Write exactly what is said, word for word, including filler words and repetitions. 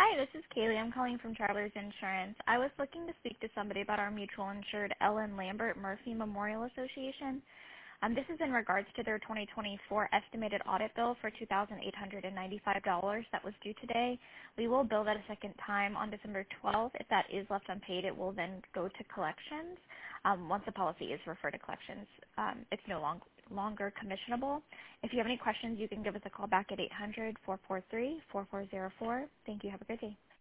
Hi, this is Kaylee. I'm calling from Travelers Insurance. I was looking to speak to somebody about our mutual insured Ellen Lambert Murphy Memorial Association. Um, this is in regards to their twenty twenty-four estimated audit bill for two thousand eight hundred ninety-five dollars that was due today. We will bill that a second time on December twelfth. If that is left unpaid, it will then go to collections. Um, once the policy is referred to collections, um, it's no long, longer commissionable. If you have any questions, you can give us a call back at eight hundred, four four three, four four zero four. Thank you. Have a good day.